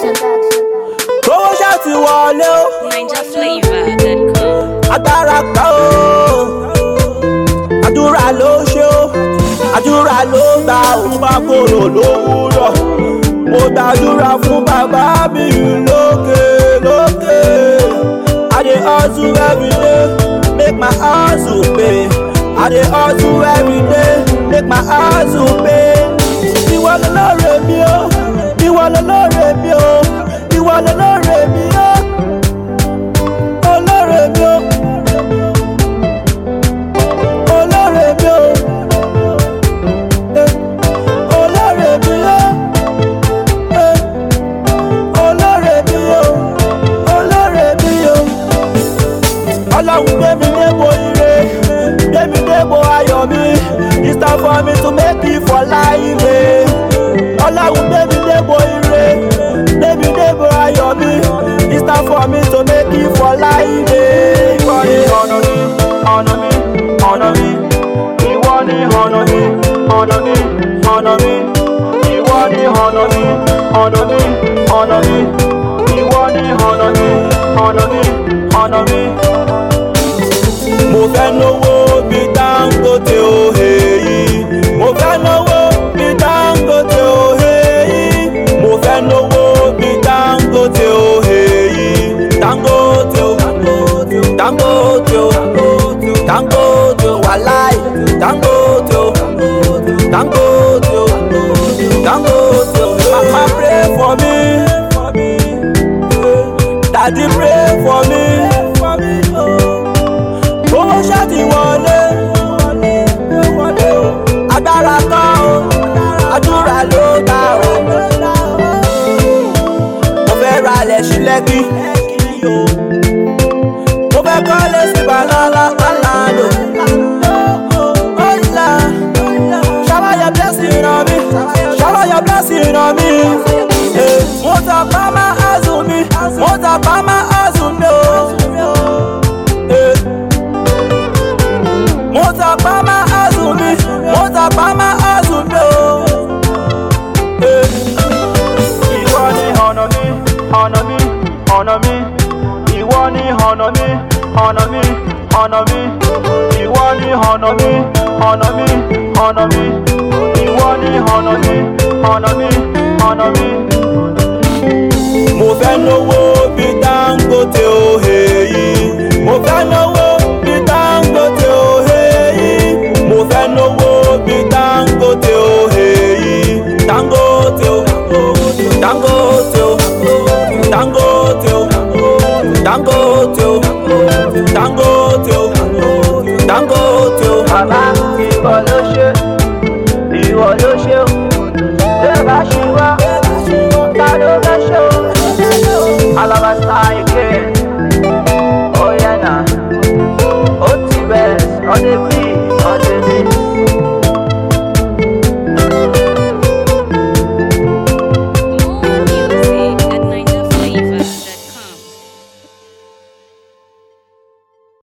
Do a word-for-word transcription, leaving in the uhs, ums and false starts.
Kówó ṣáàtì wọlé o. Niger Flavor dot com. Agbára gbà o. Àdúrà ló ṣe o. Àdúrà ló gbà o. Bá kòrò lówùúrọ̀. Mo gbàdúrà fún bàbá mi lókè lókè. I dey hustle every day, make my hustle pay. I dey hustle every day, make my hustle pay. Ìwọ lolóore mi o, ìwọ lolóore mi o, ìwọ lolóore mi o, olóore mi o, olóore mi o, olóore mi o, olóore mi o, olóore mi o. Ọlọ́run gbé mi débò ire, gbé mi débò ayọ̀ mi. It's time for me to make it for life. Ọlọ́run gbé mi débò ire, gbé mi débò ayọ̀ mi. It's time for me to make it for life. Ìwọ ni ọ̀nà mi, ọ̀nà mi, ọ̀nà mi. Ìwọ ni ọ̀nà mi, ọ̀nà mi, ọ̀nà mi. Ìwọ ni ọ̀nà mi, ọ̀nà mi, ọ̀nà mi. Ìwọ ni ọ̀nà mi, ọ̀nà mi, ọ̀nà mi. Mo fẹ́ náwó bí Dangote òhe yìí. Mo fẹ́ náwó bí Dangote òhe yìí. Mo fẹ́ náwó bí Dangote òhe yìí. Dangote o, Dangote o, Dangote o, wàláì. Dangote o, Dangote o, Dangote o. Mama pray for me, daddy pray for me. Kówó ṣáàtì wọlé, agbára kan o, àdúrà ló gbà o. Mo fẹ́ ralẹ̀ sí Lẹ́kì, mo fẹ́ kọ́lé sí Banana Island o. Shower your blessing on me, shower your blessing on me. Mo ta pa máa azùn mi, mo ta pa máa azùn mi o. Motapa ma azumi, motapa ma azumi o. Ìwọ ni ọ̀nà mi, ọ̀nà mi, ọ̀nà mi. Ìwọ ni ọ̀nà mi, ọ̀nà mi, ọ̀nà mi. Ìwọ ni ọ̀nà mi, ọ̀nà mi, ọ̀nà mi. Ìwọ ni ọ̀nà mi, ọ̀nà mi, ọ̀nà mi. Mo fẹ́ náwó bí Dangote òhe yìí. Mo fẹ́ náwó bí Dangote òhe yìí. Mo fẹ́ náwó bí Dangote òhe yìí. Dangote o, Dangote o, Dangote o, Dangote o, Dangote o, Dangote o. Bàbá ìwọ ló ṣe, ìwọ ló ṣe o. Ṣé bá ṣe wá, ta ló fẹ́ ṣe o? Alabasta again.